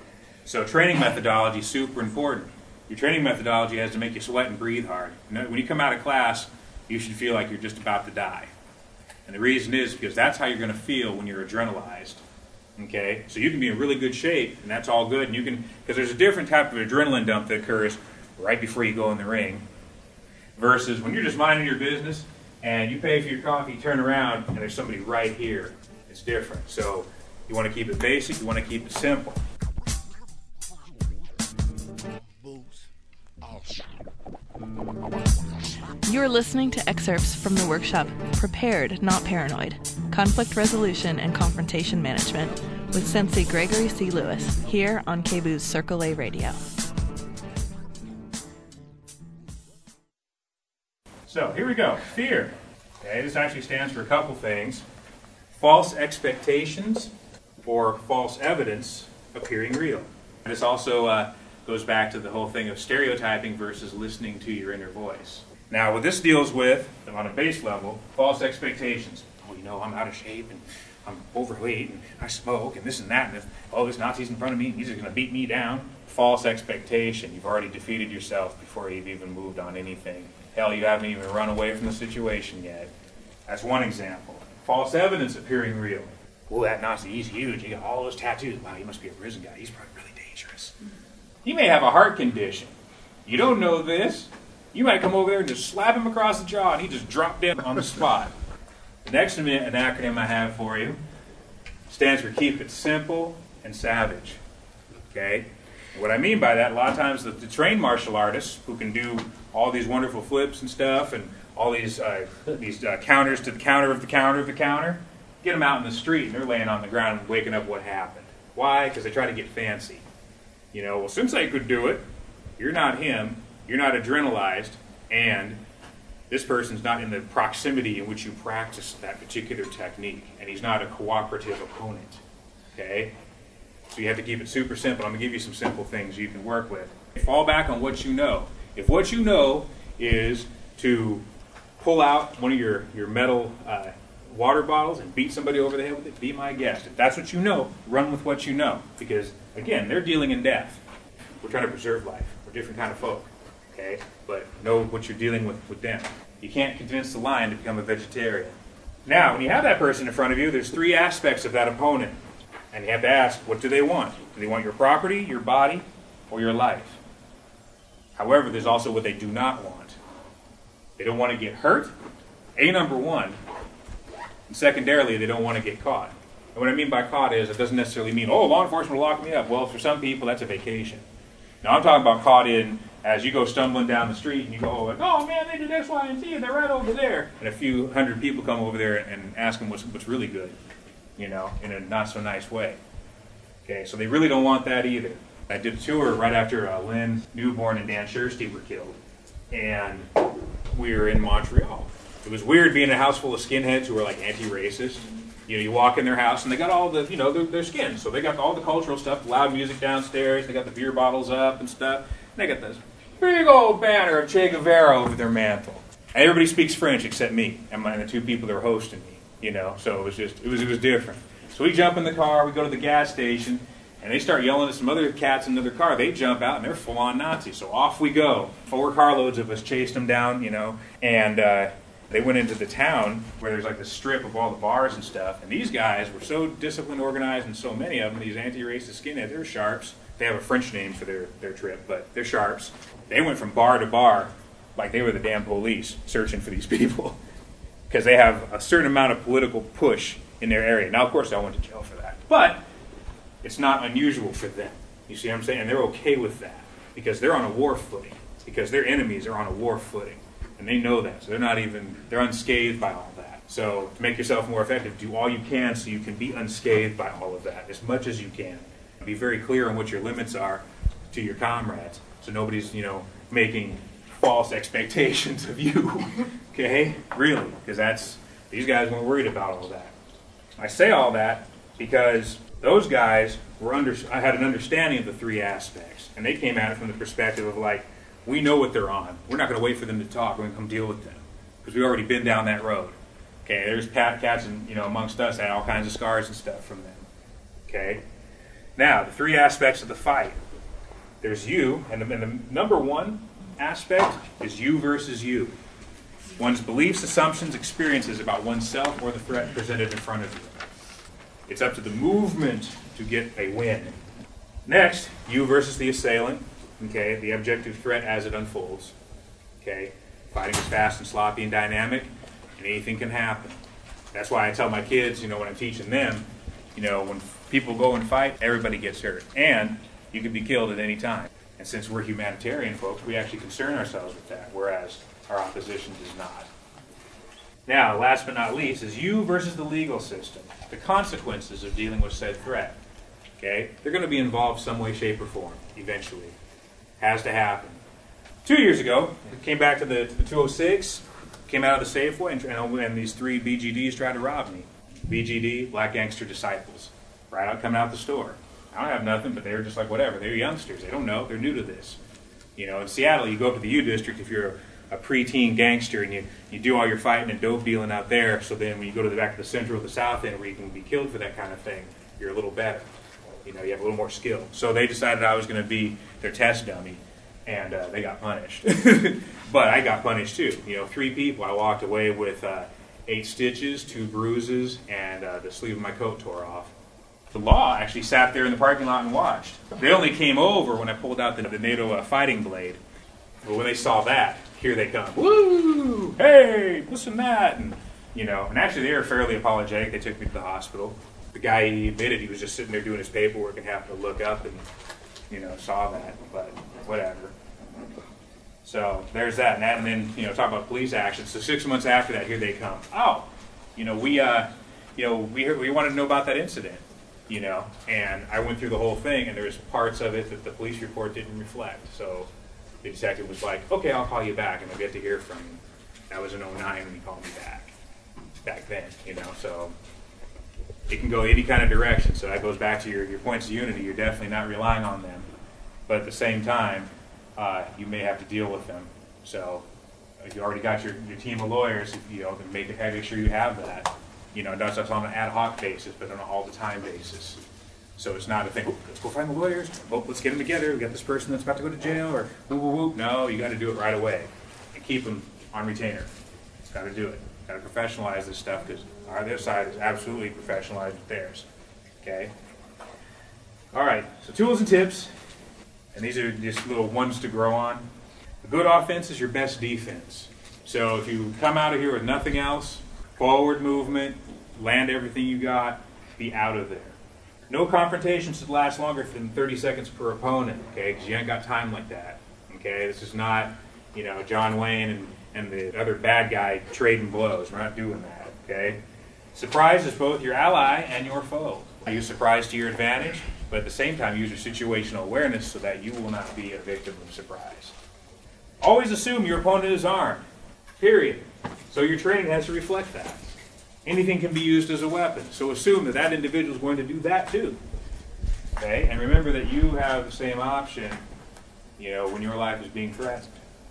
So training methodology is super important. Your training methodology has to make you sweat and breathe hard. You know, when you come out of class, you should feel like you're just about to die. And the reason is because that's how you're going to feel when you're adrenalized. Okay? So you can be in really good shape, and that's all good. And you can, because there's a different type of adrenaline dump that occurs right before you go in the ring, versus when you're just minding your business and you pay for your coffee, you turn around, and there's somebody right here. It's different. So you want to keep it basic. You want to keep it simple. You're listening to excerpts from the workshop Prepared, Not Paranoid, Conflict Resolution and Confrontation Management with Sensei Gregory C. Lewis, here on K B O's Circle A Radio. So here we go. Fear. Okay, this actually stands for a couple things. False expectations or false evidence appearing real. And this also uh, goes back to the whole thing of stereotyping versus listening to your inner voice. Now, what this deals with, on a base level, false expectations. Oh, you know, I'm out of shape, and I'm overweight, and I smoke, and this and that, and this, oh, this Nazi's in front of me, and he's just going to beat me down. False expectation. You've already defeated yourself before you've even moved on anything. Hell, you haven't even run away from the situation yet. That's one example. False evidence appearing real. Oh, that Nazi, he's huge. He got all those tattoos. Wow, he must be a prison guy. He's probably really dangerous. He may have a heart condition. You don't know this. You might come over there and just slap him across the jaw, and he just dropped dead on the spot. The next an acronym I have for you stands for Keep It Simple and Savage. Okay? What I mean by that, a lot of times the, the trained martial artists who can do all these wonderful flips and stuff and all these uh, these uh, counters to the counter of the counter of the counter, get them out in the street and they're laying on the ground and waking up what happened. Why? Because they try to get fancy. You know, well, Sensei could do it. You're not him. You're not adrenalized. And this person's not in the proximity in which you practice that particular technique. And he's not a cooperative opponent. Okay? So you have to keep it super simple. I'm going to give you some simple things you can work with. Fall back on what you know. If what you know is to pull out one of your, your metal uh, water bottles and beat somebody over the head with it, be my guest. If that's what you know, run with what you know. Because, again, they're dealing in death. We're trying to preserve life. We're different kind of folk. Okay? But know what you're dealing with with them. You can't convince the lion to become a vegetarian. Now, when you have that person in front of you, there's three aspects of that opponent. And you have to ask, what do they want? Do they want your property, your body, or your life? However, there's also what they do not want. They don't want to get hurt, A, number one. And secondarily, they don't want to get caught. And what I mean by caught is, it doesn't necessarily mean, oh, law enforcement will lock me up. Well, for some people, that's a vacation. Now, I'm talking about caught in as you go stumbling down the street and you go, like, oh, man, they did X, Y, and Z, and they're right over there. And a few hundred people come over there and ask them what's, what's really good, you know, in a not-so-nice way. Okay, so they really don't want that either. I did a tour right after uh, Lynn Newborn and Dan Schursty were killed. And we were in Montreal. It was weird being in a house full of skinheads who were like anti-racist. You know, you walk in their house and they got all the, you know, their, their skins. So they got all the cultural stuff, loud music downstairs. They got the beer bottles up and stuff. And they got this big old banner of Che Guevara over their mantle. And everybody speaks French except me and, my, and the two people that were hosting me. You know, so it was just, it was, it was different. So we jump in the car, we go to the gas station, and they start yelling at some other cats in another car. They jump out, and they're full-on Nazis. So off we go. Four carloads of us chased them down, you know, and uh, they went into the town where there's like this strip of all the bars and stuff. And these guys were so disciplined, organized, and so many of them, these anti-racist skinheads, they're sharps. They have a French name for their, their trip, but they're sharps. They went from bar to bar like they were the damn police searching for these people because they have a certain amount of political push in their area. Now, of course, I went to jail for that. But it's not unusual for them. You see what I'm saying? And they're okay with that because they're on a war footing, because their enemies are on a war footing. And they know that. So they're not even, they're unscathed by all that. So to make yourself more effective, do all you can so you can be unscathed by all of that, as much as you can. Be very clear on what your limits are to your comrades so nobody's, you know, making false expectations of you. Okay? Really. Because that's, these guys weren't worried about all that. I say all that because those guys were under, I had an understanding of the three aspects. And they came at it from the perspective of like, we know what they're on. We're not going to wait for them to talk. We're going to come deal with them. Because we've already been down that road. Okay, there's pat cats and, you know, amongst us that had all kinds of scars and stuff from them. Okay? Now, the three aspects of the fight. There's you, and the, and the number one aspect is you versus you. One's beliefs, assumptions, experiences about oneself or the threat presented in front of you. It's up to the movement to get a win. Next, you versus the assailant. Okay, the objective threat as it unfolds. Okay, fighting is fast and sloppy and dynamic, and anything can happen. That's why I tell my kids, you know, when I'm teaching them, you know, when people go and fight, everybody gets hurt. And you can be killed at any time. And since we're humanitarian folks, we actually concern ourselves with that, whereas our opposition does not. Now, last but not least, is you versus the legal system. The consequences of dealing with said threat. Okay? They're going to be involved some way, shape, or form, eventually. Has to happen. Two years ago, we came back to the, to the two oh six, came out of the Safeway, and, and, and these three B G Ds tried to rob me. B G D, Black Gangster Disciples. Right out coming out the store. I don't have nothing, but they were just like, whatever. They're youngsters. They don't know. They're new to this. You know, in Seattle, you go up to the U District if you're a, a preteen gangster and you, you do all your fighting and dope dealing out there, so then when you go to the back of the Central or the South End where you can be killed for that kind of thing, you're a little better. You know, you have a little more skill. So they decided I was going to be their test dummy, and uh, they got punished. But I got punished too. You know, three people. I walked away with uh, eight stitches, two bruises, and uh, the sleeve of my coat tore off. The law actually sat there in the parking lot and watched. They only came over when I pulled out the, the NATO uh, fighting blade. But when they saw that, here they come. Woo! Hey, listen to that. And, you know, and actually they were fairly apologetic. They took me to the hospital. The guy, he admitted he was just sitting there doing his paperwork and happened to look up and you know, saw that, but whatever. So there's that, and, that, and then, you know, talk about police action. So six months after that, here they come. Oh, you know, we, uh, you know, we heard, we wanted to know about that incident, you know, and I went through the whole thing, and there was parts of it that the police report didn't reflect. So the detective was like, okay, I'll call you back, and I'll get to hear from you. That was in oh nine when he called me back, back then, you know, so it can go any kind of direction. So that goes back to your, your points of unity. You're definitely not relying on them. But at the same time, uh, you may have to deal with them. So if you already got your, your team of lawyers, you know, then make, make sure you have that. You know, not just on an ad hoc basis, but on an all-the-time basis. So it's not a thing, oh, let's go find the lawyers, oh, let's get them together, we got this person that's about to go to jail, or whoop, whoop, whoop. No, you got to do it right away and keep them on retainer. It's got to do it. Got to professionalize this stuff, because our other side is absolutely professionalized with theirs. Okay? All right, so tools and tips, and these are just little ones to grow on. A good offense is your best defense. So if you come out of here with nothing else, forward movement, land everything you got, be out of there. No confrontations should last longer than thirty seconds per opponent, okay, because you ain't got time like that. Okay, this is not, you know, John Wayne and and the other bad guy trading blows. We're not doing that, okay? Surprise is both your ally and your foe. Use surprise to your advantage, but at the same time use your situational awareness so that you will not be a victim of surprise. Always assume your opponent is armed, period. So your training has to reflect that. Anything can be used as a weapon, so assume that that individual is going to do that too. Okay, and remember that you have the same option, you know, when your life is being threatened.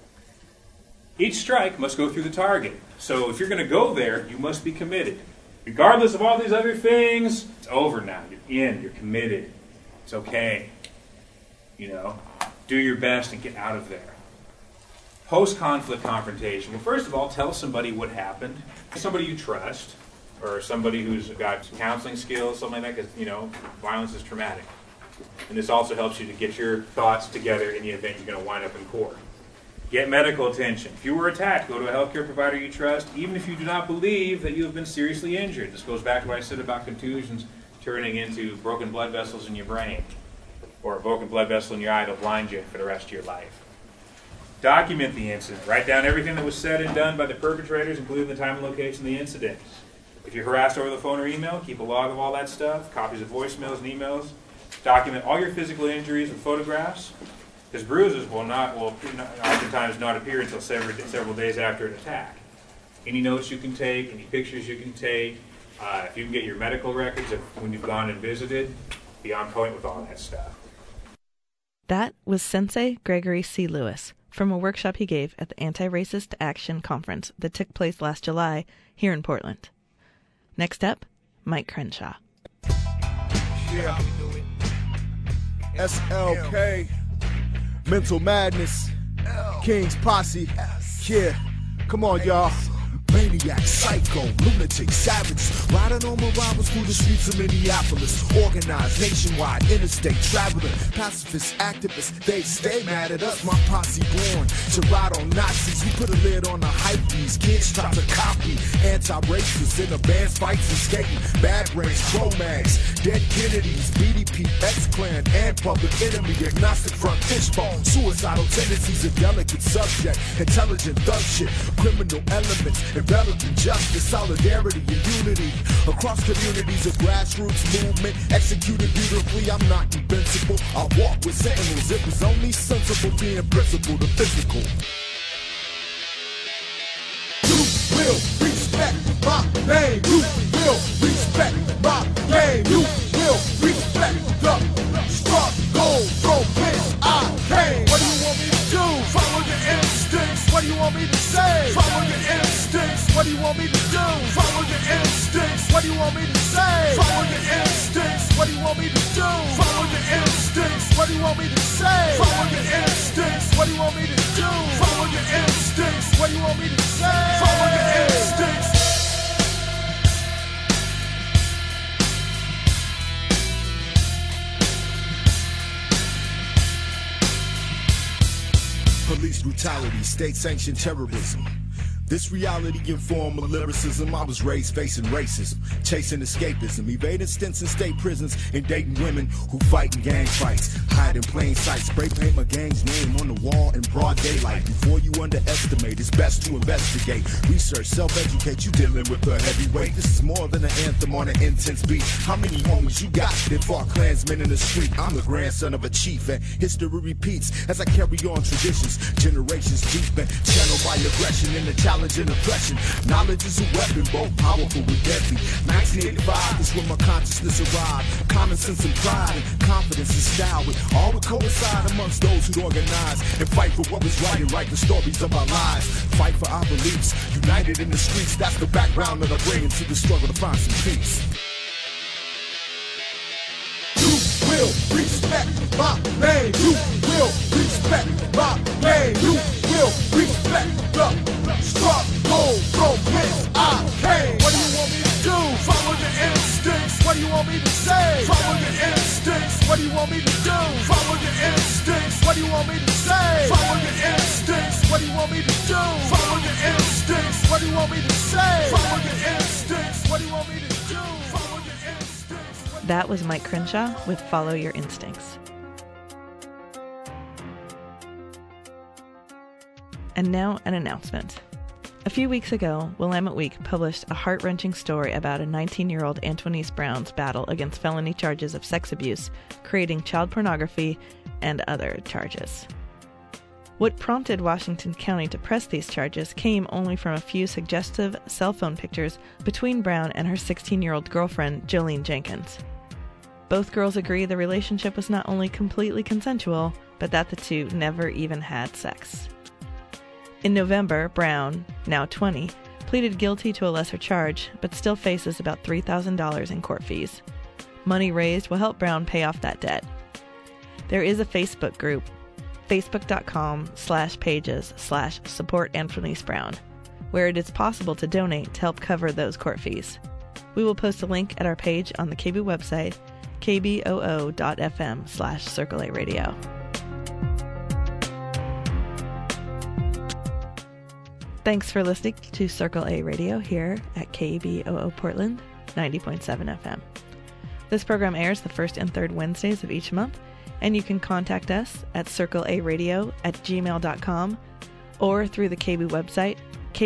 Each strike must go through the target. So if you're going to go there, you must be committed. Regardless of all these other things, it's over now. You're in. You're committed. It's okay. You know, do your best and get out of there. Post-conflict confrontation. Well, first of all, tell somebody what happened. Somebody you trust, or somebody who's got counseling skills, something like that, because, you know, violence is traumatic. And this also helps you to get your thoughts together in the event you're going to wind up in court. Get medical attention. If you were attacked, go to a healthcare provider you trust, even if you do not believe that you have been seriously injured. This goes back to what I said about contusions turning into broken blood vessels in your brain, or a broken blood vessel in your eye that'll blind you for the rest of your life. Document the incident. Write down everything that was said and done by the perpetrators, including the time and location of the incident. If you're harassed over the phone or email, keep a log of all that stuff, copies of voicemails and emails. Document all your physical injuries with photographs. Because bruises will not, will oftentimes not appear until several, several days after an attack. Any notes you can take, any pictures you can take, uh, if you can get your medical records of when you've gone and visited, be on point with all that stuff. That was Sensei Gregory C. Lewis from a workshop he gave at the Anti-Racist Action Conference that took place last July here in Portland. Next up, Mike Crenshaw. Yeah. S L K. Mental Madness, King's Posse, yeah, come on y'all. Maniac, psycho, lunatic, savages, riding on marauders through the streets of Minneapolis. Organized, nationwide, interstate, traveling, pacifists, activists, they stay mad at us. My posse born to ride on Nazis. We put a lid on the hype, these kids try to copy. Anti-racists in the bands, fights and skating. Bad brains, Pro-Mags, dead Kennedys, B D P, X-Clan, and Public Enemy. Agnostic front, fishbone, suicidal tendencies, a delicate subject. Intelligent thug shit, criminal elements. Enveloping justice, solidarity, and unity across communities. A grassroots movement executed beautifully. I'm not invincible. I walk with sentinels. It was only sensible being principled and physical. You will respect my name. You will respect my game. You will respect the struggle from which I came. What do you want me to do? Follow your instincts. What do you want me to say? Follow your instincts. What do you want me to do? Follow your instincts. What do you want me to say? Follow your instincts. What do you want me to do? Follow your instincts. What do you want me to say? Follow your instincts. What do you want me to do? Follow your instincts. What do you want me to say? Follow your instincts. Police brutality, state-sanctioned terrorism. This reality-informed lyricism, I was raised facing racism, chasing escapism, evading stints in state prisons, and dating women who fight in gang fights, hide in plain sight, spray paint my gang's name on the wall in broad daylight. Before you underestimate, it's best to investigate, research, self-educate, you dealing with a heavyweight. This is more than an anthem on an intense beat. How many homies you got that fought Klansmen in the street? I'm the grandson of a chief, and history repeats as I carry on traditions, generations deep, and channel my aggression in the challenge and oppression. Knowledge is a weapon, both powerful and deadly. nineteen eighty-five is when my consciousness arrived. Common sense and pride and confidence and style would all would coincide amongst those who'd organize and fight for what was right and write the stories of our lives. Fight for our beliefs, united in the streets. That's the background that I bring into the struggle to find some peace. You will respect my name. You will respect my name. You will respect the struggle from whence I came. What do you want me to do? Follow your instincts. What do you want me to say? Follow your instincts. What do you want me to do? Follow your instincts. What do you want me to say? Follow your instincts. What do you want me to do? Follow your instincts. What do you want me to say? Follow your instincts. What do you want me to do? Follow your instincts. That was Mike Crenshaw with Follow Your Instincts. And now an announcement. A few weeks ago, Willamette Week published a heart-wrenching story about a nineteen-year-old Antoinese Brown's battle against felony charges of sex abuse, creating child pornography, and other charges. What prompted Washington County to press these charges came only from a few suggestive cell phone pictures between Brown and her sixteen-year-old girlfriend, Jolene Jenkins. Both girls agree the relationship was not only completely consensual, but that the two never even had sex. In November, Brown, now twenty, pleaded guilty to a lesser charge, but still faces about three thousand dollars in court fees. Money raised will help Brown pay off that debt. There is a Facebook group, facebook.com slash pages slash support Antoinese Brown, where it is possible to donate to help cover those court fees. We will post a link at our page on the K B website, kboo.fm slash Circle A Radio. Thanks for listening to Circle A Radio here at K B O O Portland, ninety point seven F M. This program airs the first and third Wednesdays of each month, and you can contact us at circlearadio at gmail dot com or through the K B website,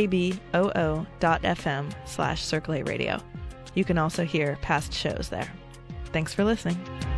kboo.fm slash Circle A Radio. You can also hear past shows there. Thanks for listening.